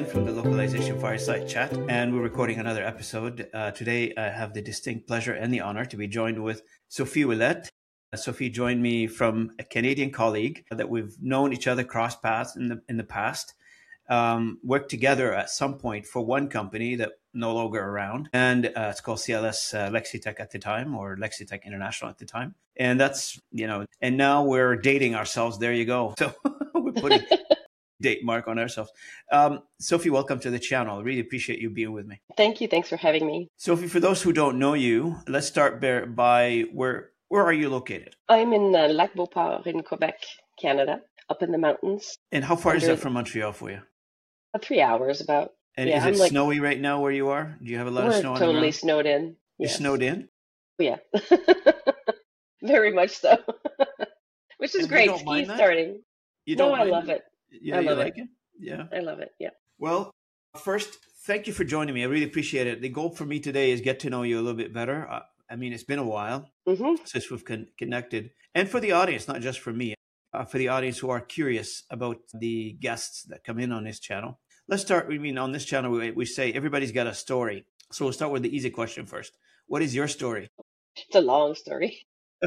from the Localization Fireside Chat, and we're recording another episode. Today, I have the distinct pleasure and the honor to be joined with Sophie Ouellette. Sophie joined me from a Canadian colleague that we've known each other, cross paths in the past, worked together at some point for one company that no longer around, and it's called CLS Lexitech at the time, or Lexitech International at the time. And that's, and now we're dating ourselves. There you go. So we're putting date mark on ourselves. Sophie, welcome to the channel. I really appreciate you being with me. Thank you. Thanks for having me. Sophie, for those who don't know you, let's start by where are you located? I'm in Lac-Beauport in Quebec, Canada, up in the mountains. And how far is that from Montreal for you? 3 hours about. And is it snowy right now where you are? Do you have a lot of snow on the ground? We're totally snowed in. You're snowed in? Yeah. Very much so. Which is great. Ski starting. I love it. Yeah, you like it? Yeah. I love it. Yeah. Well, first, thank you for joining me. I really appreciate it. The goal for me today is get to know you a little bit better. I mean, it's been a while since we've connected. And for the audience, not just for me, for the audience who are curious about the guests that come in on this channel. Let's start. On this channel, we say everybody's got a story. So we'll start with the easy question first. What is your story? It's a long story.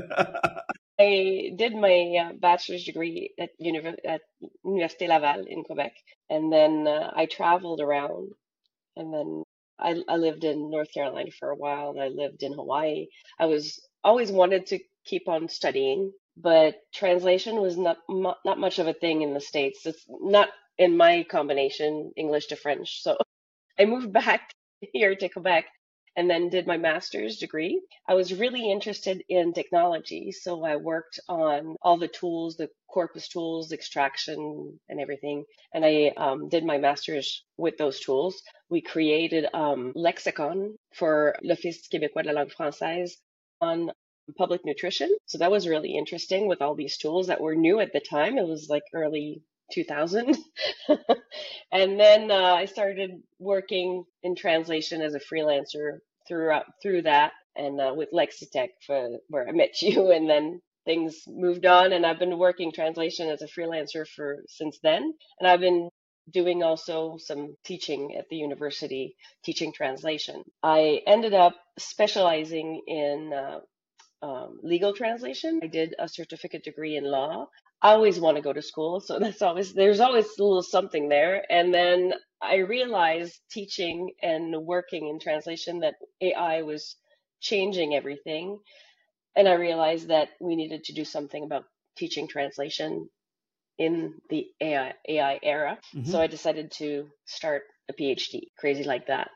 I did my bachelor's degree at Université Laval in Quebec. And then I traveled around. And then I lived in North Carolina for a while. I lived in Hawaii. I was always wanted to keep on studying, but translation was not much of a thing in the States. It's not in my combination, English to French. So I moved back here to Quebec and then did my master's degree. I was really interested in technology. So I worked on all the tools, the corpus tools, extraction and everything. And I did my master's with those tools. We created lexicon for l'Office québécois de la langue française on public nutrition. So that was really interesting with all these tools that were new at the time. It was like early 2000. And then I started working in translation as a freelancer through that and with Lexitech where I met you, and then things moved on, and I've been working translation as a freelancer since then. And I've been doing also some teaching at the university, teaching translation. I ended up specializing in legal translation. I did a certificate degree in law. I always want to go to school, so there's always a little something there. And then I realized teaching and working in translation that AI was changing everything. And I realized that we needed to do something about teaching translation in the AI era. Mm-hmm. So I decided to start a PhD, crazy like that.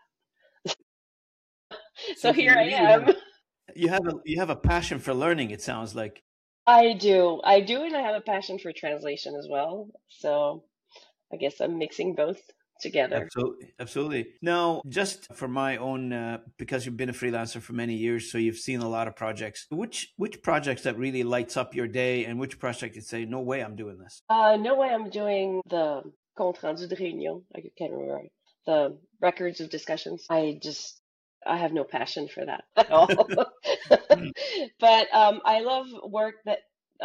So here I am. You have a passion for learning, it sounds like. I do, and I have a passion for translation as well. So I guess I'm mixing both together. Absolutely. Now, just for my own, because you've been a freelancer for many years, so you've seen a lot of projects. Which projects that really lights up your day, and which project you'd say, no way I'm doing this? No way I'm doing the compte rendu de réunion. I can't remember the records of discussions. I have no passion for that at all. But I love work that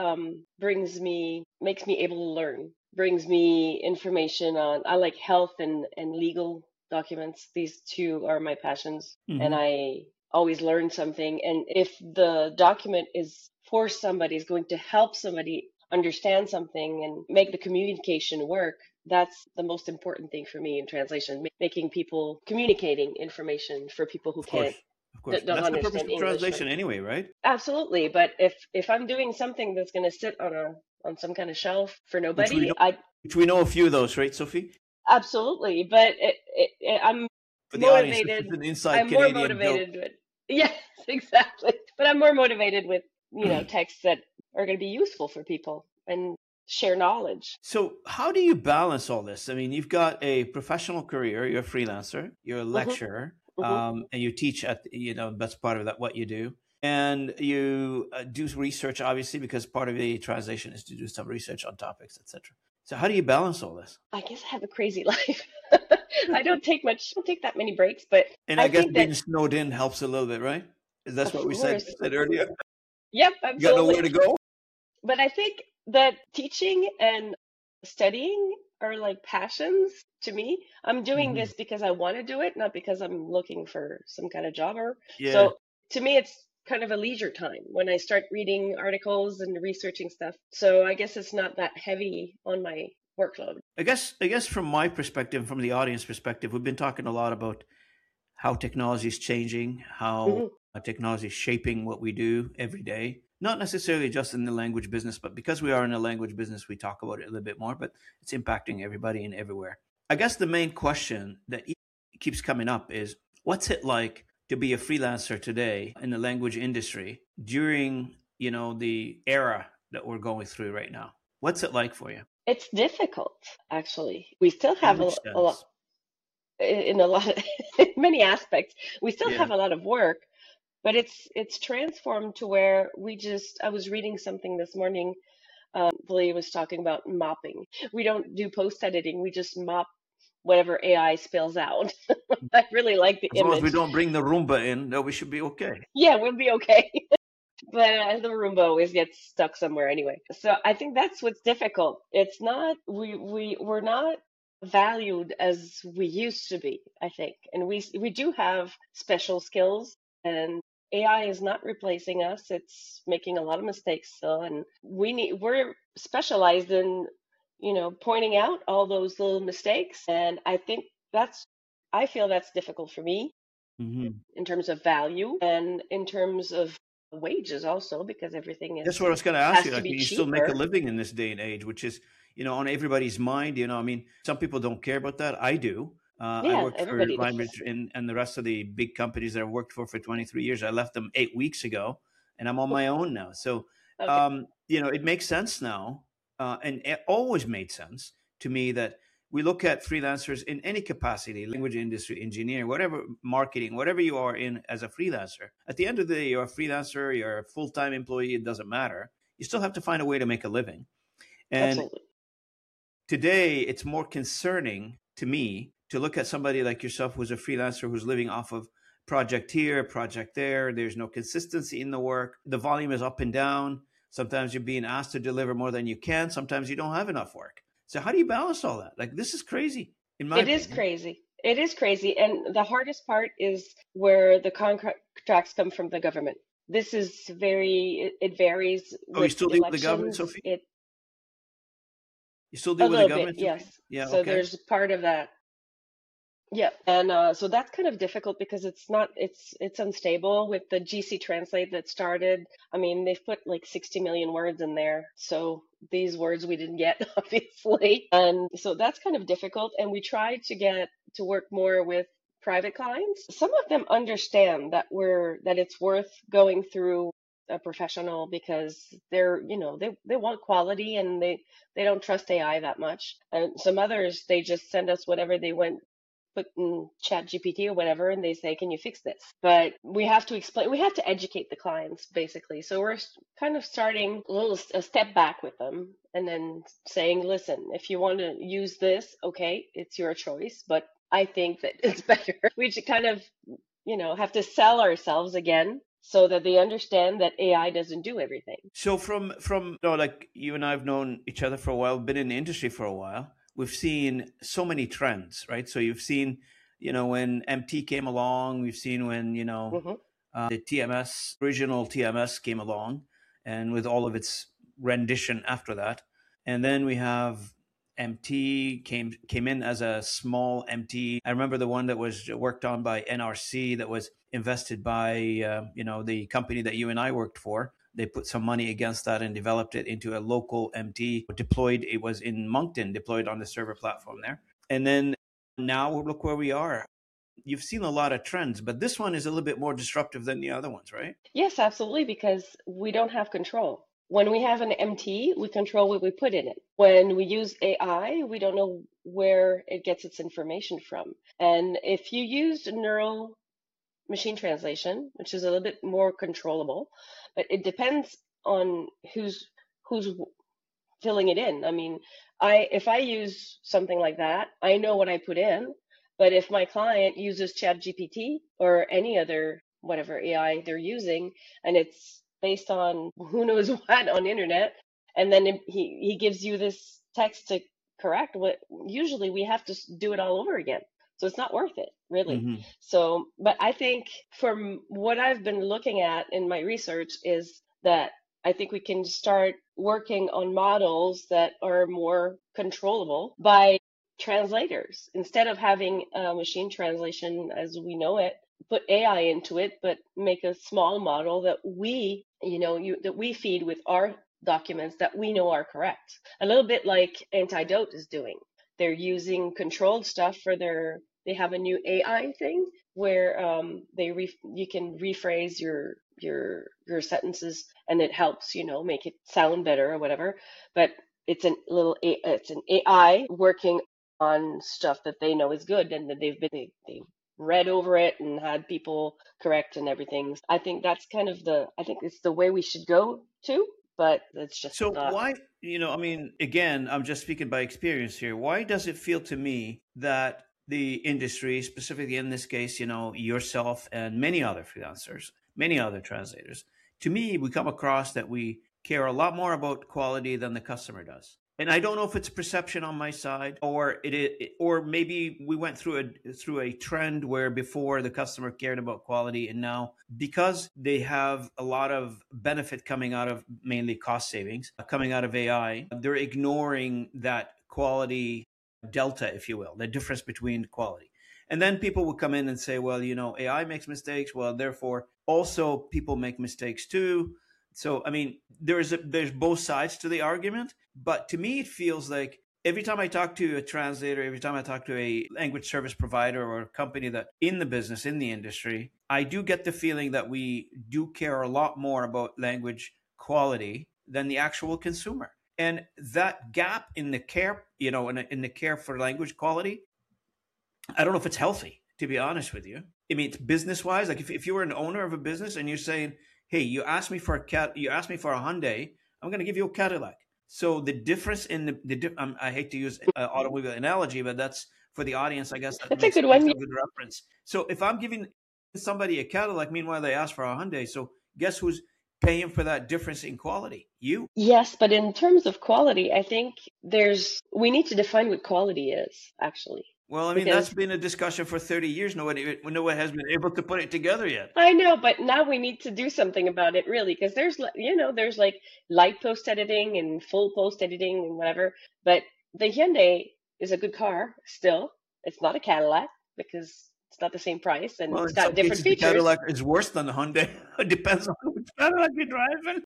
makes me able to learn, brings me information on, I like health and legal documents. These two are my passions. Mm-hmm. And I always learn something. And if the document is for somebody, is going to help somebody understand something and make the communication work, that's the most important thing for me in translation, making people communicating information for people who can't. Of course. That's the purpose of translation anyway, right? Absolutely. But if I'm doing something that's going to sit on some kind of shelf for nobody, which we know a few of those, right, Sophie? Absolutely. But I'm for the motivated. Audience, I'm Canadian more motivated with. Yes, exactly. But I'm more motivated with texts that are going to be useful for people and share knowledge. So how do you balance all this? I mean, you've got a professional career, you're a freelancer, you're a lecturer, and you teach at, that's part of that, what you do. And you do research, obviously, because part of the translation is to do some research on topics, etc. So how do you balance all this? I guess I have a crazy life. I don't take that many breaks, but I guess being snowed in helps a little bit, right? That's what we said earlier. Yep, absolutely. You got nowhere to go. But I think that teaching and studying are like passions to me. I'm doing Hmm. this because I want to do it, not because I'm looking for some kind of job. Or Yeah. so to me, it's kind of a leisure time when I start reading articles and researching stuff. So I guess it's not that heavy on my workload. I guess from my perspective, from the audience perspective, we've been talking a lot about how technology is changing, how Hmm. technology is shaping what we do every day. Not necessarily just in the language business, but because we are in the language business, we talk about it a little bit more, but it's impacting everybody and everywhere. I guess the main question that keeps coming up is what's it like to be a freelancer today in the language industry during, the era that we're going through right now? What's it like for you? It's difficult, actually. We still In have which a lot, sense? in a lot of, in many aspects, we still Yeah. have a lot of work, but it's transformed to where I was reading something this morning. Lee was talking about mopping. We don't do post editing, we just mop whatever AI spills out. I really like the As long as we image. don't bring the Roomba in, then we should be okay. Yeah, we'll be okay. But the Roomba always gets stuck somewhere anyway. So I think that's what's difficult. It's not we're not valued as we used to be, I think. And we do have special skills, and AI is not replacing us. It's making a lot of mistakes still, and we're specialized in, pointing out all those little mistakes. And I feel that's difficult for me Hmm. in terms of value and in terms of wages also, because everything That's is what I was going to ask has you. to Like, be you still make a cheaper. living in this day and age, which is, on everybody's mind. I mean, some people don't care about that. I do. I Yeah, work for everybody does. Limeridge and the rest of the big companies that I've worked for 23 years. I left them 8 weeks ago, and I'm on my own now. So, Okay. it makes sense now, and it always made sense to me that we look at freelancers in any capacity, language industry, engineer, whatever, marketing, whatever you are in as a freelancer. At the end of the day, you're a freelancer, you're a full time employee, it doesn't matter. You still have to find a way to make a living. And Absolutely. today, it's more concerning to me to look at somebody like yourself who's a freelancer who's living off of project here, project there. There's no consistency in the work. The volume is up and down. Sometimes you're being asked to deliver more than you can. Sometimes you don't have enough work. So how do you balance all that? Like, this is crazy, in my It is opinion. crazy. It is crazy. And the hardest part is where the contracts come from the government. This is it varies Oh, you with still deal with the government, elections. Sophie? It You still A deal with the little bit, government, yes. Sophie? Yeah, So okay. there's part of that. Yeah, and so that's kind of difficult because it's unstable with the GC Translate that started. I mean, they've put like 60 million words in there, so these words we didn't get, obviously, and so that's kind of difficult. And we try to get to work more with private clients. Some of them understand that it's worth going through a professional because they want quality, and they don't trust AI that much. And some others, they just send us whatever they went put in chat GPT or whatever, and they say, can you fix this? But we have to educate the clients basically. So we're kind of starting a step back with them, and then saying, listen, if you want to use this, okay, it's your choice, but I think that it's better. We should kind of, have to sell ourselves again so that they understand that AI doesn't do everything. So from like you and I've known each other for a while, been in the industry for a while. We've seen so many trends, right? So you've seen, when MT came along. We've seen when Hmm. the TMS original TMS came along, and with all of its rendition after that, and then we have MT came in as a small MT. I remember the one that was worked on by NRC that was invested by the company that you and I worked for. They put some money against that and developed it into a local MT. Deployed, it was in Moncton, deployed on the server platform there. And then now look where we are. You've seen a lot of trends, but this one is a little bit more disruptive than the other ones, right? Yes, absolutely, because we don't have control. When we have an MT, we control what we put in it. When we use AI, we don't know where it gets its information from. And if you used neural machine translation, which is a little bit more controllable, but it depends on who's filling it in. I mean, I if I use something like that, I know what I put in. But if my client uses ChatGPT or any other whatever AI they're using, and it's based on who knows what on internet, and then he gives you this text to correct, usually we have to do it all over again. So it's not worth it, really. Hmm. So, but I think from what I've been looking at in my research is that I think we can start working on models that are more controllable by translators instead of having machine translation as we know it. Put AI into it, but make a small model that that we feed with our documents that we know are correct. A little bit like Antidote is doing. They're using controlled stuff for they have a new AI thing where you can rephrase your sentences and it helps, make it sound better or whatever. But it's an AI working on stuff that they know is good and that they've read over it and had people correct and everything. I think that's I think it's the way we should go to, but it's just So not. why, I mean, again, I'm just speaking by experience here. Why does it feel to me that the industry, specifically in this case, yourself and many other freelancers, many other translators, to me, we come across that we care a lot more about quality than the customer does. And I don't know if it's perception on my side, or or maybe we went through a trend where before the customer cared about quality, and now because they have a lot of benefit coming out of mainly cost savings coming out of AI, they're ignoring that quality delta, if you will, the difference between quality. And then people will come in and say, well, AI makes mistakes. Well, therefore, also people make mistakes too. So, I mean, there's both sides to the argument, but to me, it feels like every time I talk to a translator, every time I talk to a language service provider or a company that in the business, in the industry, I do get the feeling that we do care a lot more about language quality than the actual consumer. And that gap in the care, in the care for language quality, I don't know if it's healthy, to be honest with you. I mean, it's business wise. Like if you were an owner of a business and you're saying, "Hey, you asked me for a Hyundai, I'm going to give you a Cadillac." So the difference in I hate to use automobile analogy, but that's for the audience. I guess that It's a good makes one. a good reference. So if I'm giving somebody a Cadillac, meanwhile they ask for a Hyundai, so guess who's paying for that difference in quality? You. Yes, but in terms of quality, I think we need to define what quality is, actually. Well, I mean, that's Because been a discussion for 30 years. No one has been able to put it together yet. I know, but now we need to do something about it, really, because there's like light post editing and full post editing and whatever. But the Hyundai is a good car still. It's not a Cadillac because it's not the same price and Well, it's in got some different cases, the features. Cadillac is worse than the Hyundai. It depends on which Cadillac you're driving.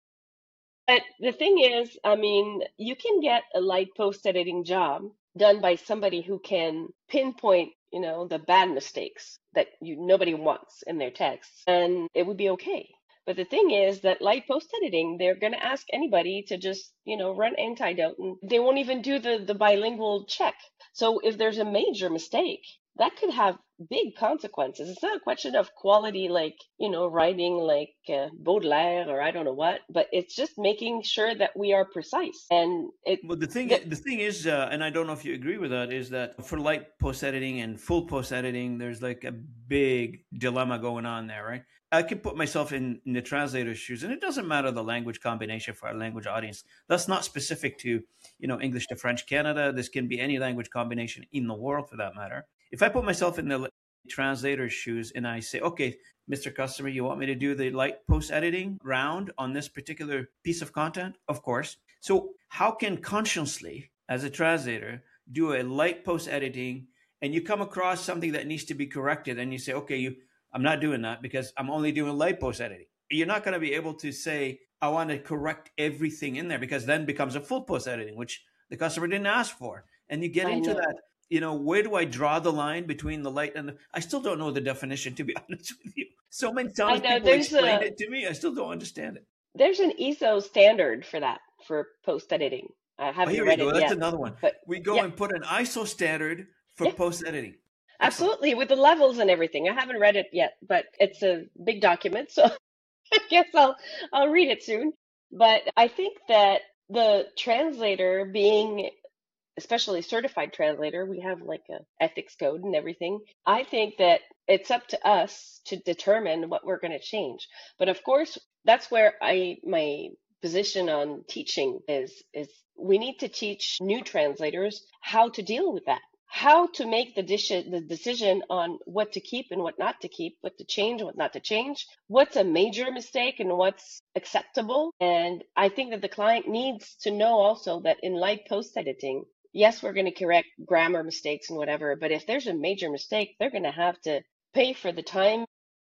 But the thing is, I mean, you can get a light post editing job done by somebody who can pinpoint, the bad mistakes that nobody wants in their texts, and it would be okay. But the thing is that light post editing, they're going to ask anybody to just, run Antidote, and they won't even do the bilingual check. So if there's a major mistake, that could have big consequences. It's not a question of quality, like, writing like Baudelaire or I don't know what, but it's just making sure that we are precise. And Well, that, the thing is, and I don't know if you agree with that, is that for light post editing and full post editing, there's like a big dilemma going on there, right? I could put myself in the translator's shoes, and it doesn't matter the language combination for our language audience. That's not specific to, English to French Canada. This can be any language combination in the world for that matter. If I put myself in the translator's shoes and I say, okay, Mr. Customer, you want me to do the light post editing round on this particular piece of content? Of course. So, how can consciously, as a translator, do a light post editing and you come across something that needs to be corrected and you say, okay, I'm not doing that because I'm only doing light post editing. You're not going to be able to say, I want to correct everything in there because then it becomes a full post editing, which the customer didn't ask for. And you get I into know. that, where do I draw the line between the light and I still don't know the definition, to be honest with you. So many I times know people explain it to me, I still don't understand it. there's an ISO standard for that for post editing. I Oh, haven't here you read go. it That's yet, another one. but We go yeah, and put an ISO standard for yeah, post editing. Excellent. absolutely, with the levels and everything. I haven't read it yet, but it's a big document, so I guess I'll read it soon. But I think that the translator being especially certified translator, we have like a ethics code and everything. I think that it's up to us to determine what we're going to change. But of course, that's where my position on teaching is we need to teach new translators how to deal with that, how to make the decision on what to keep and what not to keep, what to change and what not to change, what's a major mistake and what's acceptable. And I think that the client needs to know also that in light post editing, yes, we're going to correct grammar mistakes and whatever, but if there's a major mistake, they're going to have to pay for the time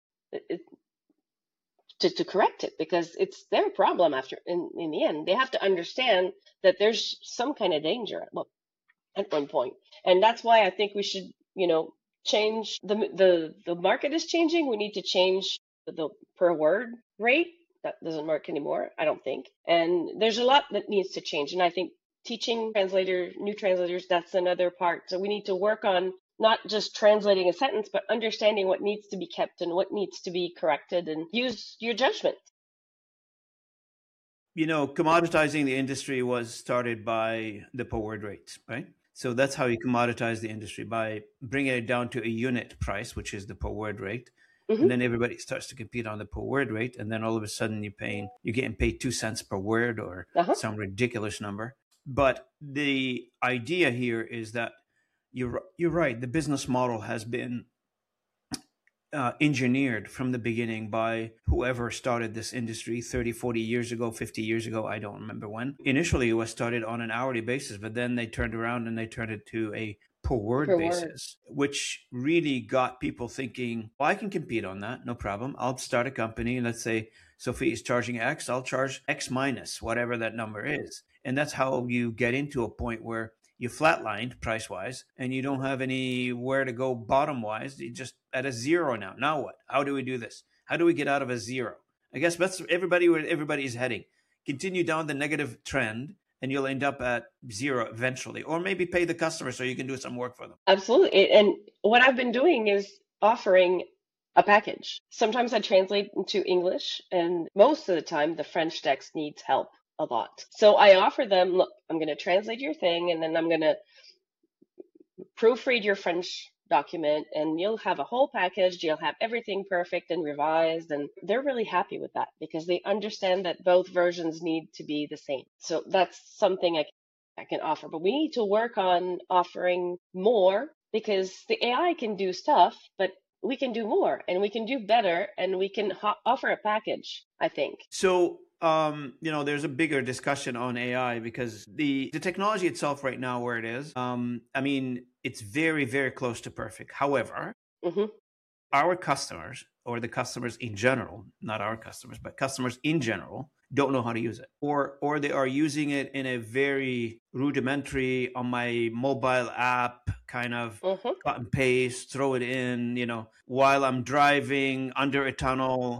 to correct it, because it's their problem after in the end. They have to understand that there's some kind of danger at one point. And that's why I think we should, change the market is changing. We need to change the per word rate. That doesn't work anymore, I don't think. And there's a lot that needs to change. And I think teaching new translators, that's another part. So we need to work on not just translating a sentence, but understanding what needs to be kept and what needs to be corrected, and use your judgment. Commoditizing the industry was started by the per word rates, right? So that's how you commoditize the industry, by bringing it down to a unit price, which is the per word rate. Mm-hmm. And then everybody starts to compete on the per word rate. And then all of a sudden you're getting paid 2 cents per word, or some ridiculous number. But the idea here is that you're right. The business model has been engineered from the beginning by whoever started this industry 30, 40 years ago, 50 years ago. I don't remember when. Initially, it was started on an hourly basis, but then they turned around and they turned it to a per word basis, which really got people thinking, well, I can compete on that. No problem. I'll start a company. Let's say Sophie is charging X. I'll charge X minus whatever that number is. And that's how you get into a point where you flatlined price wise and you don't have anywhere to go bottom wise. You just at a zero now. Now what? How do we do this? How do we get out of a zero? I guess that's where everybody is heading. Continue down the negative trend and you'll end up at zero eventually, or maybe pay the customer so you can do some work for them. Absolutely. And what I've been doing is offering a package. Sometimes I translate into English, and most of the time the French text needs help a lot. So I offer them, look, I'm going to translate your thing, and then I'm going to proofread your French document, and you'll have a whole package. You'll have everything perfect and revised. And they're really happy with that because they understand that both versions need to be the same. So that's something I can offer. But we need to work on offering more, because the AI can do stuff, but we can do more and we can do better, and we can offer a package, I think. So there's a bigger discussion on AI because the technology itself right now, where it is, it's very, very close to perfect. However, our customers, or the customers in general, not our customers, but customers in general, don't know how to use it, or they are using it in a very rudimentary, on my mobile app kind of cut and paste, throw it in, while I'm driving under a tunnel.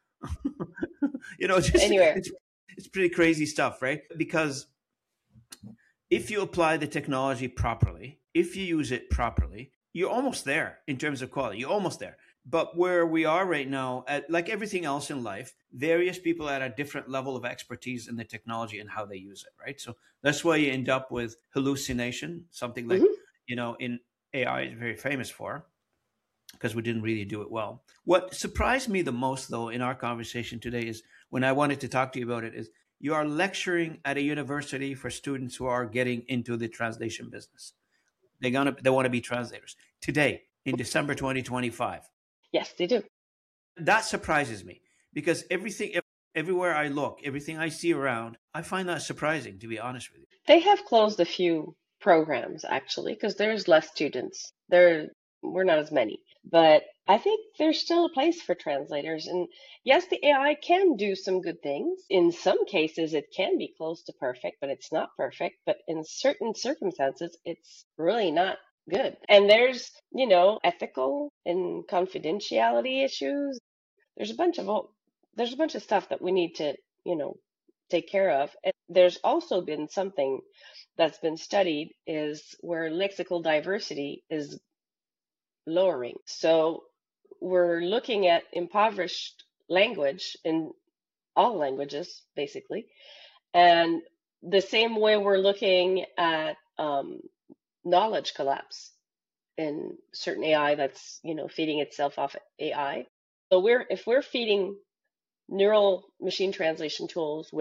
Just anywhere. It's pretty crazy stuff, right? Because if you apply the technology properly, if you use it properly, you're almost there in terms of quality. You're almost there. But where we are right now, like everything else in life, various people at a different level of expertise in the technology and how they use it, right? So that's why you end up with hallucination, something like, in AI is very famous for, because we didn't really do it well. What surprised me the most, though, in our conversation today is, when I wanted to talk to you about it, is you are lecturing at a university for students who are getting into the translation business. They want to be translators today in December 2025. Yes, they do. That surprises me, because everywhere I look, everything I see around, I find that surprising, to be honest with you. They have closed a few programs, actually, because there's less students. We're not as many. But I think there's still a place for translators. And yes, the AI can do some good things. In some cases, it can be close to perfect, but it's not perfect. But in certain circumstances, it's really not good. And there's, ethical and confidentiality issues. There's a bunch of stuff that we need to, take care of. And there's also been something that's been studied, is where lexical diversity is lowering. So we're looking at impoverished language in all languages, basically. And the same way we're looking at knowledge collapse in certain AI that's, feeding itself off AI. So if we're feeding neural machine translation tools with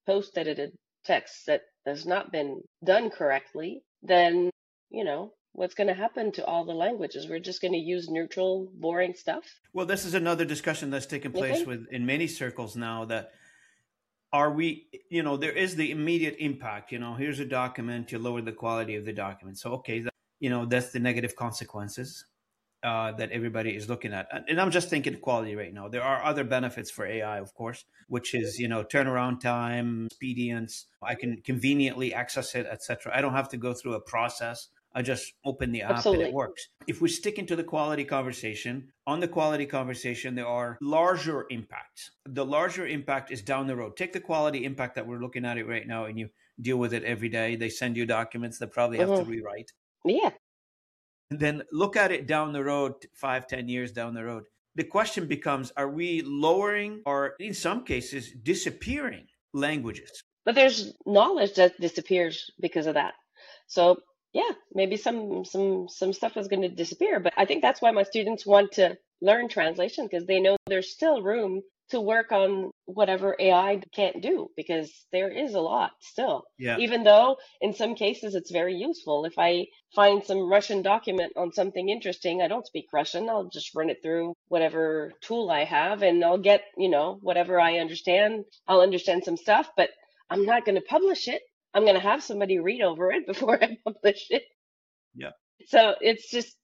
post-edited text that has not been done correctly, then, what's going to happen to all the languages? We're just going to use neutral, boring stuff, Well, this is another discussion that's taken you place think? with in many circles now that are we, there is the immediate impact. Here's a document, you lower the quality of the document. So, okay, that's the negative consequences that everybody is looking at. And I'm just thinking quality right now. There are other benefits for AI, of course, which is, turnaround time, expedience. I can conveniently access it, etc. I don't have to go through a process. I just open the app and it Absolutely. works. If we stick into the quality conversation, on the quality conversation, there are larger impacts. The larger impact is down the road. Take the quality impact that we're looking at it right now, and you deal with it every day. They send you documents that probably have to Hmm. rewrite. Yeah, Then look at it down the road, 5, 10 years down the road. The question becomes, are we lowering or in some cases disappearing languages? but there's knowledge that disappears because of that. So yeah, maybe some stuff is going to disappear. But I think that's why my students want to learn translation, because they know there's still room to work on whatever AI can't do, because there is a lot still. Yeah. Even though in some cases it's very useful. If I find some Russian document on something interesting, I don't speak Russian. I'll just run it through whatever tool I have and I'll get, whatever I understand. I'll understand some stuff, but I'm not going to publish it. I'm going to have somebody read over it before I publish it. Yeah. So it's just,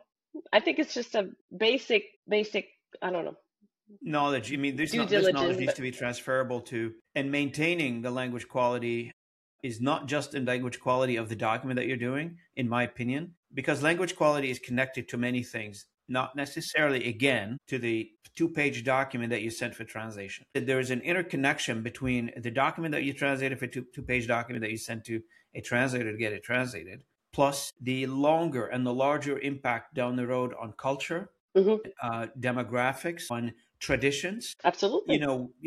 I think it's just a basic, I don't know, Knowledge. I mean, due this knowledge diligence, needs but to be transferable to, and maintaining the language quality is not just in language quality of the document that you're doing, in my opinion, because language quality is connected to many things, not necessarily, again, to the 2-page document that you sent for translation. There is an interconnection between the document that you translated for two-page document that you sent to a translator to get it translated, plus the longer and the larger impact down the road on culture, mhm, demographics, on traditions. absolutely.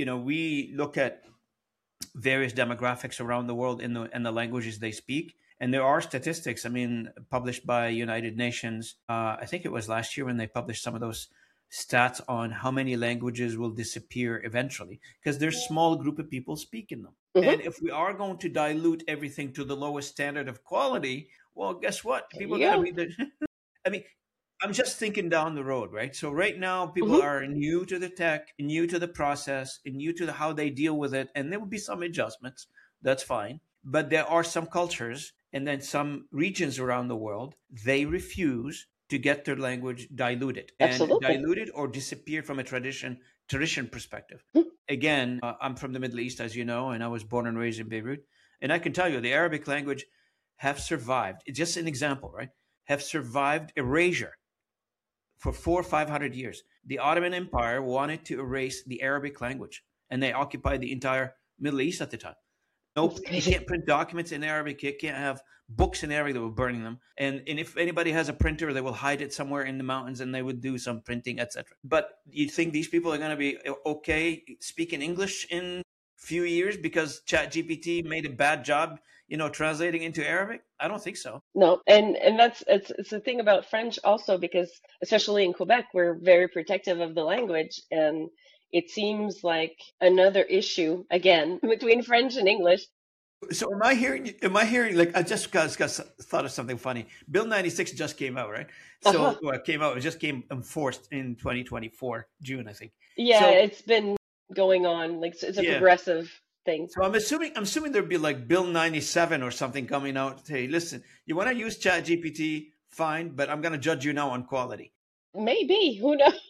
We look at various demographics around the world in the languages they speak. And there are statistics, I mean, published by United Nations. I think it was last year when they published some of those stats on how many languages will disappear eventually, because there's a small group of people speaking them. Hmm. And if we are going to dilute everything to the lowest standard of quality, well, guess what? There People are you going to go. be I mean, I'm just thinking down the road, right? So right now, people Hmm. are new to the tech, new to the process, and new to how they deal with it, and there will be some adjustments. That's fine. But there are some cultures and then some regions around the world, they refuse to get their language diluted and Absolutely. diluted or disappear from a tradition perspective. Mhm. Again, I'm from the Middle East, as you know, and I was born and raised in Beirut, and I can tell you the Arabic language have survived. It's just an example, right? Have survived erasure for 400 or 500 years. The Ottoman Empire wanted to erase the Arabic language, and they occupied the entire Middle East at the time. No, That's you crazy. can't print documents in Arabic. You can't have books in Arabic. They were burning them. And if anybody has a printer, they will hide it somewhere in the mountains, and they would do some printing, etc. But you think these people are going to be okay speaking English in few years because ChatGPT made a bad job, translating into Arabic? I don't think so. No, and that's it's the thing about French also, because especially in Quebec, we're very protective of the language, and it seems like another issue again between French and English. So am I hearing? Am I hearing? Like I just got thought of something funny. Bill 96 just came out, right? Uh-huh. So came out. It just came enforced in 2024 June, I think. Yeah, So it's been going on, like it's a yeah. progressive thing. So I'm assuming there'd be like Bill 97 or something coming out. Hey, listen, you want to use Chat GPT? Fine, but I'm going to judge you now on quality. Maybe, who knows?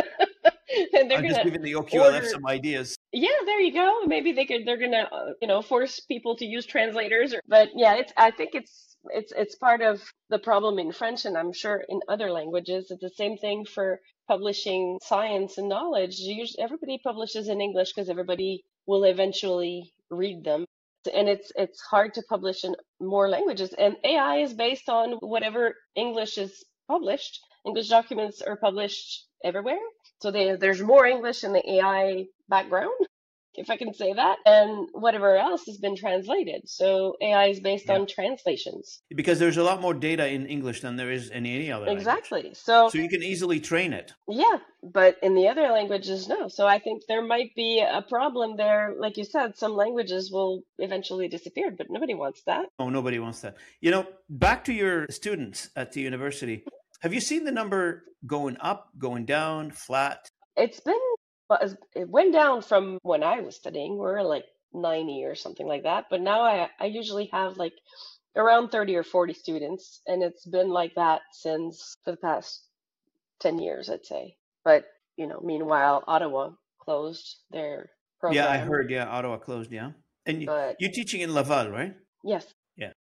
And they're I'm just gonna giving the OQLF order. some ideas. Yeah, there you go. Maybe they're gonna force people to use translators. But yeah, I think it's part of the problem in French, and I'm sure in other languages. It's the same thing for publishing science and knowledge. Everybody publishes in English because everybody will eventually read them, and it's hard to publish in more languages. And AI is based on whatever English is published. English documents are published everywhere, so there's more English in the AI background. if I can say that, and whatever else has been translated. So AI is based Yeah. on translations. Because there's a lot more data in English than there is in any other language. Exactly. So So you can easily train it. yeah, but in the other languages, no. So I think there might be a problem there. Like you said, some languages will eventually disappear, but nobody wants that. Oh, nobody wants that. Back to your students at the university. Have you seen the number going up, going down, flat? It's been, well, it went down from when I was studying. We're like 90 or something like that. But now I usually have like around 30 or 40 students, and it's been like that since for the past 10 years, I'd say. But, meanwhile, Ottawa closed their Yeah, I program. heard. Yeah, Ottawa closed. Yeah, and But you're teaching in Laval, right? yes, Yeah.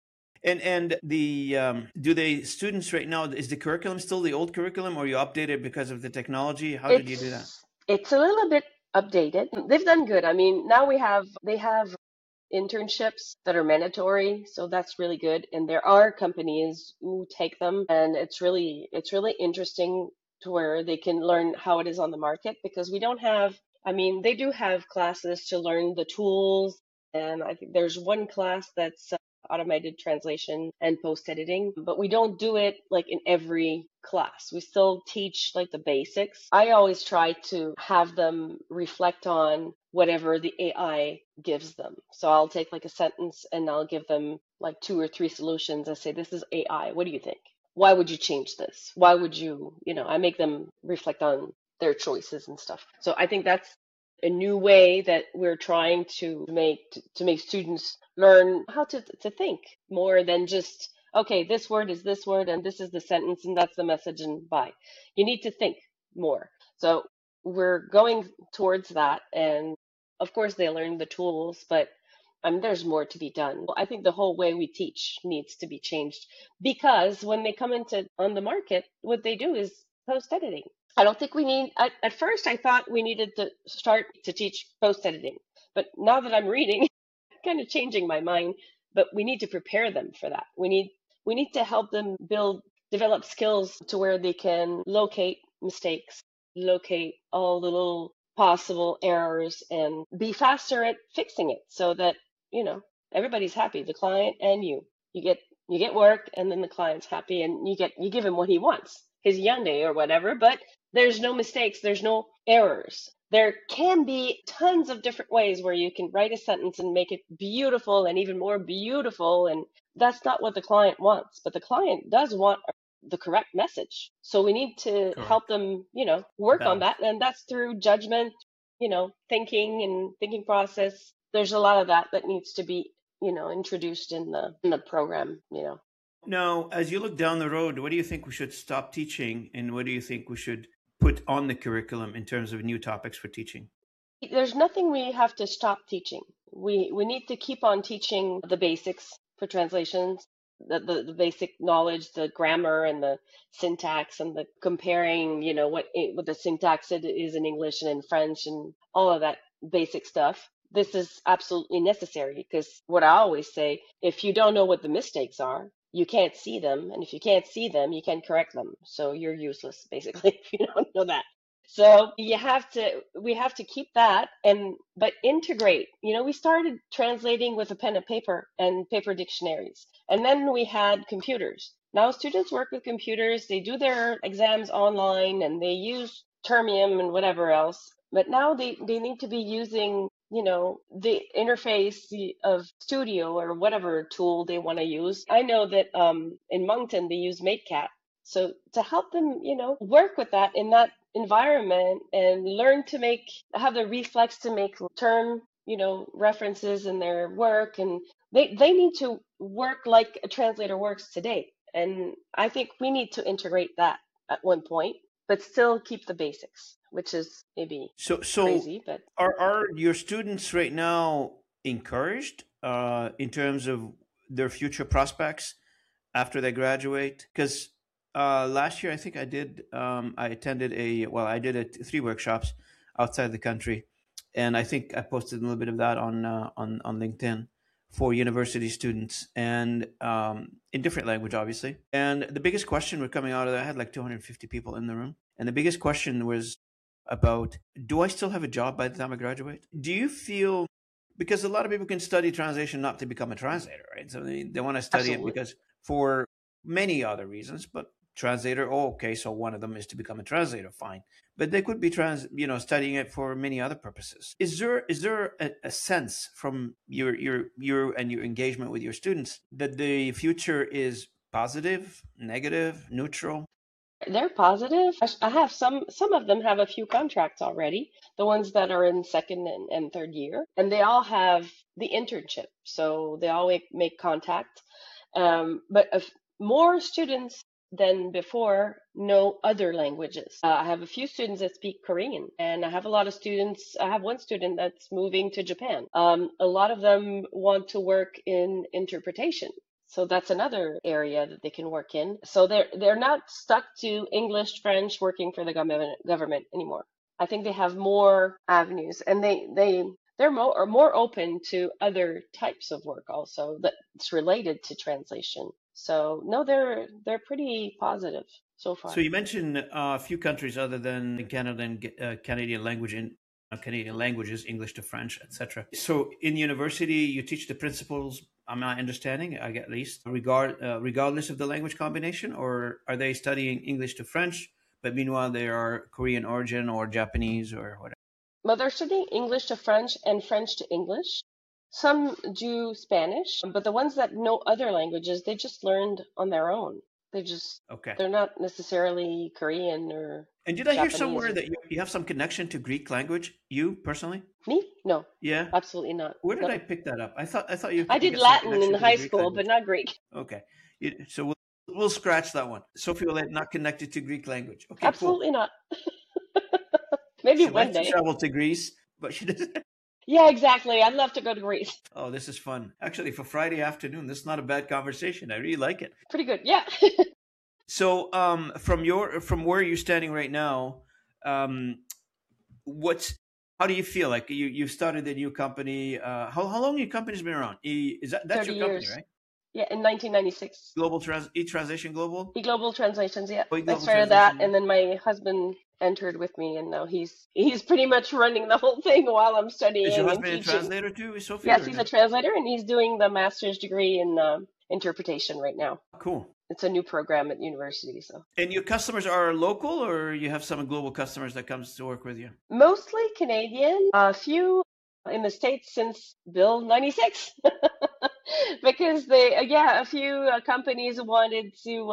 And the do they students right now, is the curriculum still the old curriculum, or you updated because of the technology? How did you do that? it's a little bit updated. They've done good. I mean, now they have internships that are mandatory, so that's really good. And there are companies who take them, and it's really interesting to where they can learn how it is on the market because we don't have. I mean, they do have classes to learn the tools, and I think there's one class that's automated translation and post editing, but we don't do it like in every class. We still teach like the basics. I always try to have them reflect on whatever the AI gives them. So I'll take like a sentence and I'll give them like two or three solutions. I say, this is AI. What do you think? Why would you change this? Why would I make them reflect on their choices and stuff. So I think that's a new way that we're trying to make students learn how to think more than just okay, this word is this word and this is the sentence and that's the message and bye. You need to think more. So we're going towards that, and of course they learn the tools, but there's more to be done. I think the whole way we teach needs to be changed because when they come into on the market, what they do is post editing. I don't think we need, at first I thought we needed to start to teach post editing, but now that I'm reading, kind of changing my mind, but we need to prepare them for that. We need to help them develop skills to where they can locate mistakes, locate all the little possible errors and be faster at fixing it so that, you know, everybody's happy, the client and you. You get work and then the client's happy and you give him what he wants, his Hyundai or whatever, but there's no mistakes, there's no errors. There can be tons of different ways where you can write a sentence and make it beautiful and even more beautiful. And that's not what the client wants, but the client does want the correct message. So we need to help Correct. them, work on Balance. that. And that's through judgment, thinking and thinking process. There's a lot of that needs to be, introduced in the program. Now, as you look down the road, what do you think we should stop teaching, and what do you think we should put on the curriculum in terms of new topics for teaching? There's nothing we have to stop teaching. We need to keep on teaching the basics for translations, the basic knowledge, the grammar and the syntax and the comparing, what the syntax is in English and in French and all of that basic stuff. This is absolutely necessary because what I always say, if you don't know what the mistakes are, you can't see them, and if you can't see them, you can't correct them. So you're useless basically if you don't know that. So we have to keep that but integrate. We started translating with a pen and paper and paper dictionaries. And then we had computers. Now students work with computers, they do their exams online and they use Termium and whatever else. But now they need to be using, the interface of Studio or whatever tool they want to use. I know that in Moncton they use MateCat. So to help them, work with that in that environment and learn to have the reflex to make term, references in their work, and they need to work like a translator works today. And I think we need to integrate that at one point, but still keep the basics, which is maybe So crazy, but are your students right now encouraged in terms of their future prospects after they graduate? Because last year I think I attended three workshops outside the country, and I think I posted a little bit of that on LinkedIn for university students and in different language, obviously. And the biggest question was coming out of that. I had like 250 people in the room, and the biggest question was about, do I still have a job by the time I graduate? Do you feel, because a lot of people can study translation not to become a translator, right? So they want to study it Absolutely. because for many other reasons, but translator, oh, okay, so one of them is to become a translator, fine. But they could be studying it for many other purposes. Is there a sense from your and your engagement with your students that the future is positive, negative, neutral? They're positive. I have some of them have a few contracts already, the ones that are in second and third year, and they all have the internship. So they all make contact. But if more students than before know other languages. I have a few students that speak Korean, and I have a lot of students. I have one student that's moving to Japan. A lot of them want to work in interpretation. So that's another area that they can work in. So they're not stuck to English, French, working for the government anymore. I think they have more avenues, and they're more open to other types of work also that's related to translation. So no, they're pretty positive so So far. you mentioned a few countries other than Canada and Canadian language in Canadian languages, English to French, etc. So in university, you teach the principles. Am I understanding? I get at least regardless of the language combination, or are they studying English to French, but meanwhile they are Korean origin or Japanese or whatever? But they're studying English to French and French to English. Some do Spanish, but the ones that know other languages, they just learned on their own. They just, Okay. they're not necessarily Korean or And did I hear Japanese somewhere or that you have some connection to Greek language? You personally? me? No, Yeah. absolutely not. Where did No. I pick that up? I thought you I you did get some Latin in connection to the high Greek school, language. but not Greek. Okay. So we'll scratch that one. Sophie Ouellette not connected to Greek language. Okay, cool. Absolutely not. Maybe She one likes to day. travel to Greece, but she doesn't. Yeah, exactly. I'd love to go to Greece. Oh, this is fun. Actually, for Friday afternoon, this is not a bad conversation. I really like it. Pretty good. Yeah. So, from where you're standing right now, um, what's how do you feel? Like you started a new company. How long your company's been around? That's 30 your company, years. right? Yeah, in 1996. E-Translation Global. E-Global Translations, yeah. Oh, I E-Global started that, Translation. Yeah. and then my husband entered with me, and now he's pretty much running the whole thing while I'm Is your studying and husband a teaching. translator too, Sophie, Yes, or he's a no? translator, and he's doing the master's degree in interpretation right now. Cool. It's a new program at university, so And your customers are local, or you have some global customers that comes to work with you? mostly Canadian. A few in the States since Bill 96, because a few companies wanted to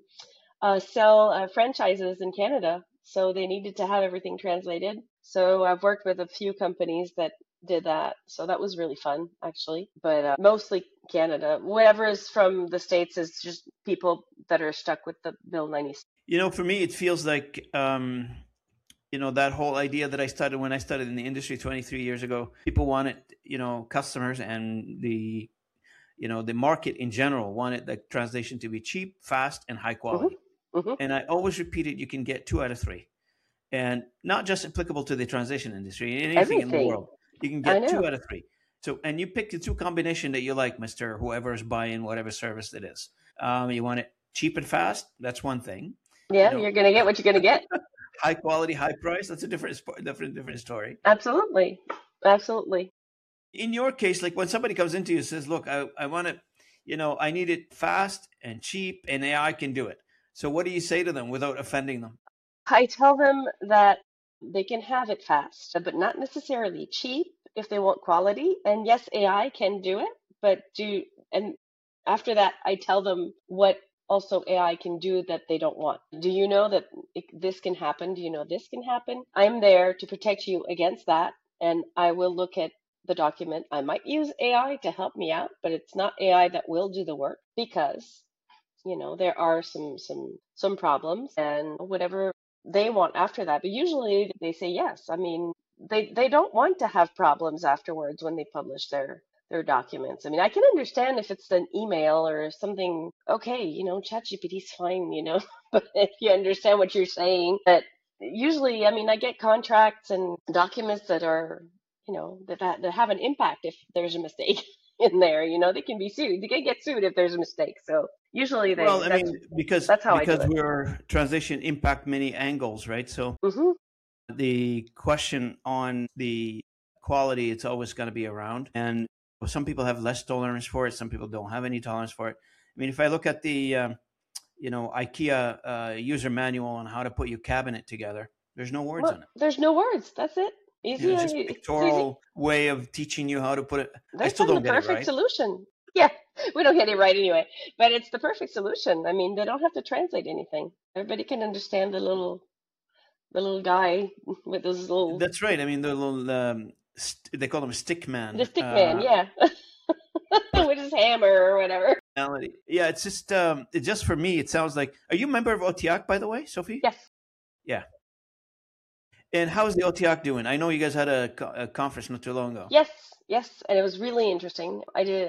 sell franchises in Canada, so they needed to have everything translated. So I've worked with a few companies that did that, so that was really fun actually. But mostly Canada. Whatever is from the States is just people that are stuck with the Bill 96. For me, it feels like that whole idea that I started when I started in the industry 23 years ago. People wanted, customers and the market in general wanted the translation to be cheap, fast, and high Hmm. quality. Hmm. And I always repeated, you can get 2 out of 3, and not just applicable to the translation industry, anything in the Everything. world. You can I get two know. out of three. So, and you pick the two combination that you like, Mister Whoever is buying whatever service it is. You want it cheap and fast. That's one thing. You Yeah, know, you're gonna get what you're gonna get. high quality, high price. That's a different story. Absolutely. Absolutely. In your case, like when somebody comes into you and says, "Look, I want it. I need it fast and cheap, and AI can do it." So, what do you say to them without offending them? I tell them that they can have it fast, but not necessarily cheap if they want quality. And yes, AI can do it, but and after that, I tell them what also AI can do that they don't want. Do you know that this can happen? Do you know this can happen? I'm there to protect you against that, and I will look at the document. I might use AI to help me out, but it's not AI that will do the work because there are some problems and whatever they want after that. But usually they say yes. I mean, they don't want to have problems afterwards when they publish their documents. I mean, I can understand if it's an email or something. Okay, ChatGPT's fine, but if you understand what you're saying, but usually, I mean, I get contracts and documents that are, that have an impact if there's a mistake in there. They can be sued. They can get sued if there's a mistake. So usually Well, they I that's mean, because that's how I do because it. we're transition impact many angles, right? So Hmm. The question on the quality, it's always going to be around. And some people have less tolerance for it. Some people don't have any tolerance for it. I mean, if I look at the, IKEA user manual on how to put your cabinet together, there's no words Well, on it. there's no words. That's it. Easy. It's just It's easy. pictorial way of teaching you how to put it. I They still found don't the get it perfect right. solution. Yeah, we don't get it right anyway, but it's the perfect solution. I mean, they don't have to translate anything. Everybody can understand the little guy with his little That's right. I mean, the little, they call him stick the man. stick man, yeah, with his hammer or whatever. Yeah, it's just for me, it sounds like, are you a member of OTIAC, by the way, Sophie? Yes, Yeah. And how's the OTIAC doing? I know you guys had a conference not too long ago. yes, yes, and it was really interesting.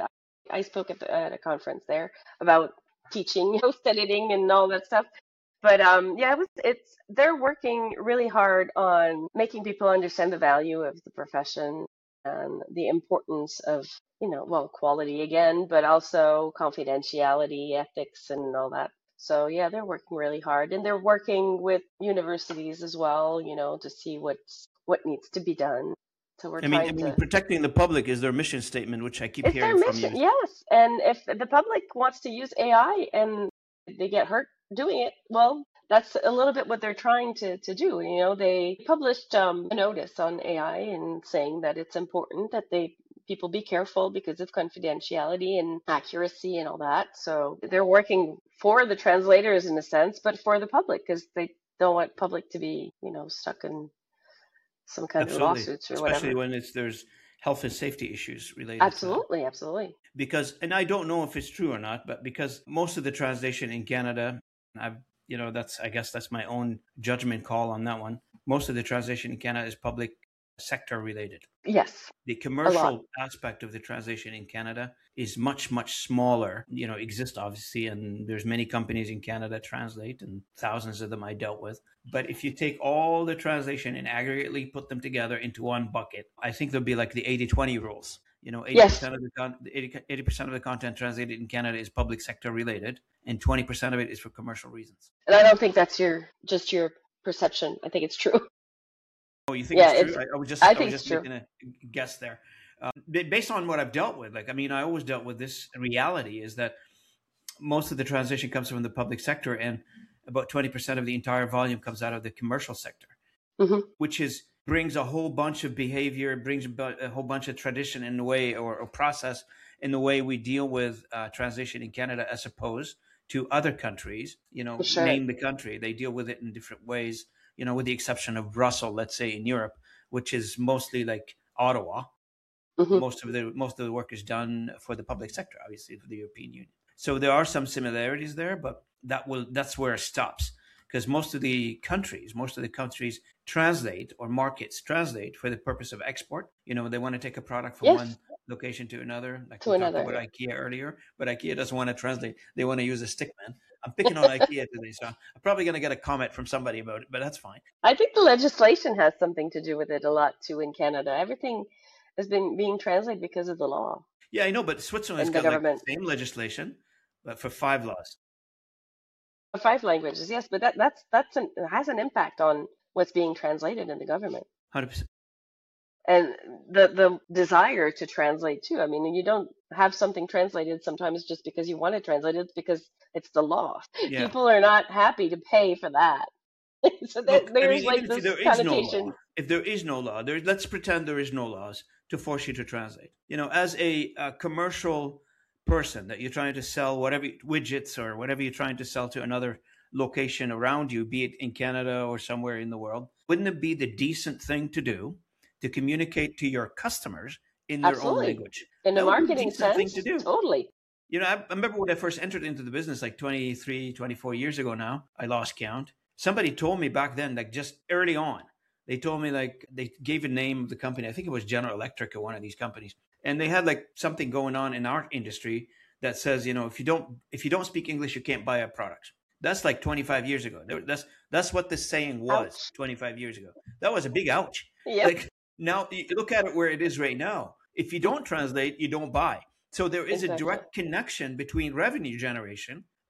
I spoke at a conference there about teaching post editing and all that stuff. But yeah, they're working really hard on making people understand the value of the profession and the importance of, well, quality again, but also confidentiality, ethics, and all that. So yeah, they're working really hard, and they're working with universities as well, to see what needs to be done. So we're I trying mean, to. protecting the public is their mission statement, which I keep It's their hearing from you. mission, yes. And if the public wants to use AI and they get hurt doing it, well, that's a little bit what they're trying to do. They published a notice on AI and saying that it's important that people be careful because of confidentiality and accuracy and all that. So they're working for the translators in a sense, but for the public because they don't want public to be, stuck in some kind of lawsuits or especially whatever. when there's health and safety issues related Absolutely, to that. absolutely. Because, and I don't know if it's true or not, but because most of the translation in Canada, I guess that's my own judgment call on that one. Most of the translation in Canada is public sector related. Yes. The commercial aspect of the translation in Canada is much, much smaller. Exists obviously, and there's many companies in Canada translate, and thousands of them I dealt with. But if you take all the translation and aggregately put them together into one bucket, I think there'll be like the 80-20 rules. 80% of the 80% of the content translated in Canada is public sector related, and 20% of it is for commercial reasons. And I don't think that's just your perception. I think it's true. Oh, you think it's true? I was just making a guess there. Based on what I've dealt with, I always dealt with this reality is that most of the translation comes from the public sector, and about 20% of the entire volume comes out of the commercial sector, which brings a whole bunch of behavior, brings a whole bunch of tradition in the way or process in the way we deal with translation in Canada as opposed to other countries. Sure. Name the country. They deal with it in different ways. With the exception of Brussels, let's say in Europe, which is mostly like Ottawa. Most of the work is done for the public sector, obviously, for the European Union. So there are some similarities there, but that's where it stops. Because most of the countries translate or markets translate for the purpose of export. They want to take a product from one location to another. Like we talked about IKEA earlier, but IKEA doesn't want to translate. They want to use a stick man. I'm picking on IKEA today, so I'm probably going to get a comment from somebody about it, but that's fine. I think the legislation has something to do with it a lot too in Canada. Everything has been being translated because of the law. Yeah, I know, but Switzerland's got the same legislation, but for 5 laws. 5 languages, yes, but it has an impact on what's being translated in the government. 100%. And the desire to translate too. I mean, you don't have something translated sometimes just because you want to translate it, it's because it's the law. Yeah. People are not happy to pay for that. So there's this connotation. No if there is no law, let's pretend there is no laws to force you to translate. As a commercial person that you're trying to sell whatever widgets or whatever you're trying to sell to another location around you, be it in Canada or somewhere in the world, wouldn't it be the decent thing to do to communicate to your customers in their own language? In the marketing sense, thing to do. Totally. I remember when I first entered into the business like 23, 24 years ago now, I lost count. Somebody told me back then, like just early on, they told me like they gave a name of the company. I think it was General Electric or one of these companies. And they had like something going on in our industry that says, if you don't speak English, you can't buy our products. That's like 25 years ago. That's what the saying was. Ouch. 25 years ago. That was a big ouch. Yep. Like now you look at it where it is right now. If you don't translate, you don't buy. So there is a direct connection between revenue generation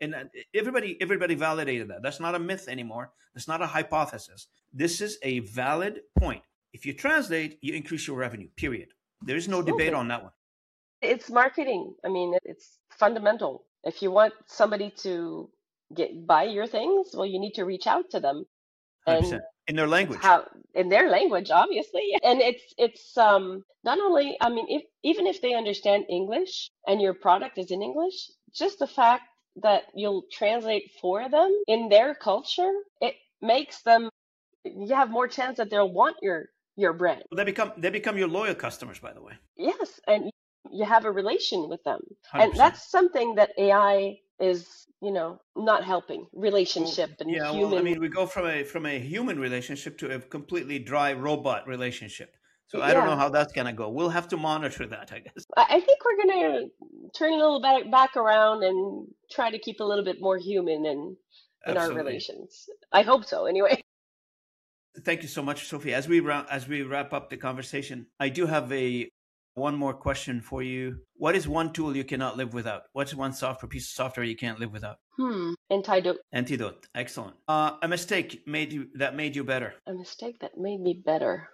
And everybody validated that. That's not a myth anymore. That's not a hypothesis. This is a valid point. If you translate, you increase your revenue, period. There is no debate Absolutely. on that one. It's marketing. I mean, it's fundamental. If you want somebody to buy your things, well, you need to reach out to them 100%. and In their language. in their language, obviously. And it's not only, I mean, even if they understand English and your product is in English, just the fact that you'll translate for them in their culture, it makes them, you have more chance that they'll want your brand. They become your loyal customers, by the way. Yes, and you have a relation with them. 100%. And that's something that AI is, not helping, relationship and human. Well, I mean, we go from a human relationship to a completely dry robot relationship. So I don't know how that's going to go. We'll have to monitor that, I guess. I think we're going to turn a little back around and try to keep a little bit more human in our relations. I hope so, anyway. Thank you so much, Sophie. As we wrap up the conversation, I do have one more question for you. What is one tool you cannot live without? What's one piece of software you can't live without? Antidote. Excellent. A mistake that made you better. A mistake that made me better.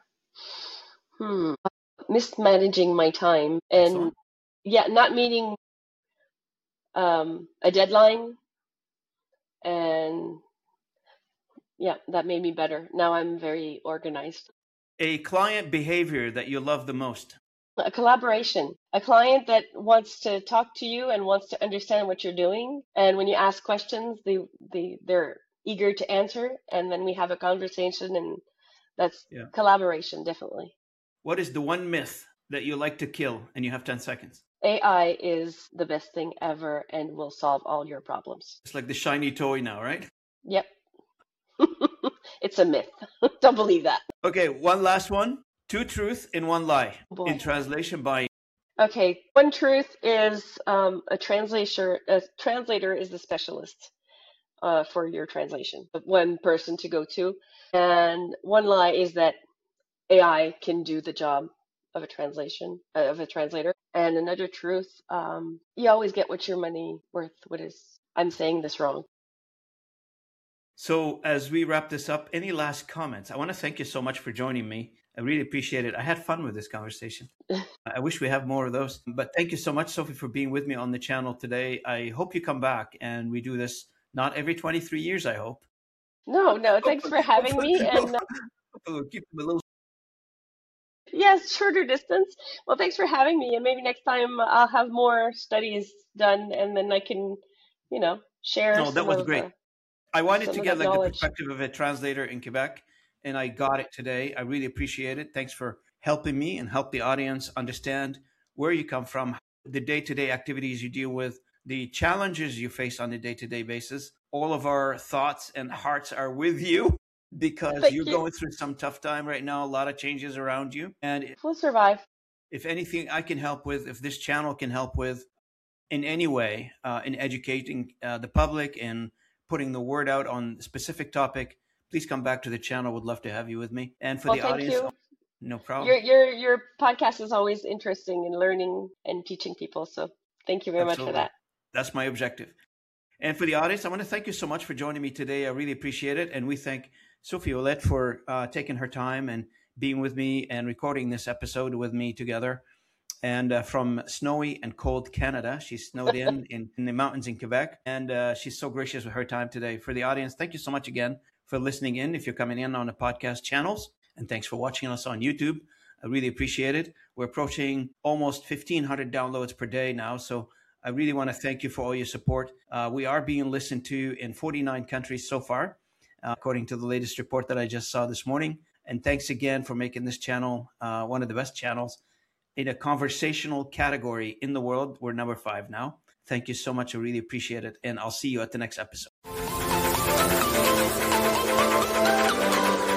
Mismanaging my time and not meeting a deadline, and that made me better. Now I'm very organized. A client behavior that you love the most. A collaboration. A client that wants to talk to you and wants to understand what you're doing. And when you ask questions, they're eager to answer. And then we have a conversation, and that's collaboration, definitely. What is the one myth that you like to kill? And you have 10 seconds. AI is the best thing ever and will solve all your problems. It's like the shiny toy now, right? Yep. It's a myth. Don't believe that. Okay, one last one. 2 truths and 1 lie. In translation by... Okay, 1 truth is a translator is the specialist for your translation. 1 person to go to. And 1 lie is that AI can do the job of a translator. And another truth, you always get what your money worth. I'm saying this wrong. So as we wrap this up, any last comments? I want to thank you so much for joining me. I really appreciate it. I had fun with this conversation. I wish we have more of those. But thank you so much, Sophie, for being with me on the channel today. I hope you come back and we do this not every 23 years, I hope. No, thanks for having me. And we'll keep them a little... Yes, shorter distance. Well, thanks for having me. And maybe next time I'll have more studies done and then I can, share. No, that was great. I wanted to get the perspective of a translator in Quebec, and I got it today. I really appreciate it. Thanks for helping me and help the audience understand where you come from, the day-to-day activities you deal with, the challenges you face on a day-to-day basis. All of our thoughts and hearts are with you because you're going through some tough time right now, a lot of changes around you. And we'll survive. If anything I can help with, if this channel can help with in any way in educating the public and putting the word out on a specific topic, please come back to the channel. Would love to have you with me. And for the audience, no problem. Your podcast is always interesting in learning and teaching people. So thank you very much for that. That's my objective. And for the audience, I want to thank you so much for joining me today. I really appreciate it. And we thank Sophie Ouellette for taking her time and being with me and recording this episode with me together. And from snowy and cold Canada, she's snowed in the mountains in Quebec. And she's so gracious with her time today. For the audience, thank you so much again for listening in if you're coming in on the podcast channels. And thanks for watching us on YouTube. I really appreciate it. We're approaching almost 1,500 downloads per day now. So I really want to thank you for all your support. We are being listened to in 49 countries so far, according to the latest report that I just saw this morning. And thanks again for making this channel one of the best channels in a conversational category in the world. We're number 5 now. Thank you so much. I really appreciate it. And I'll see you at the next episode.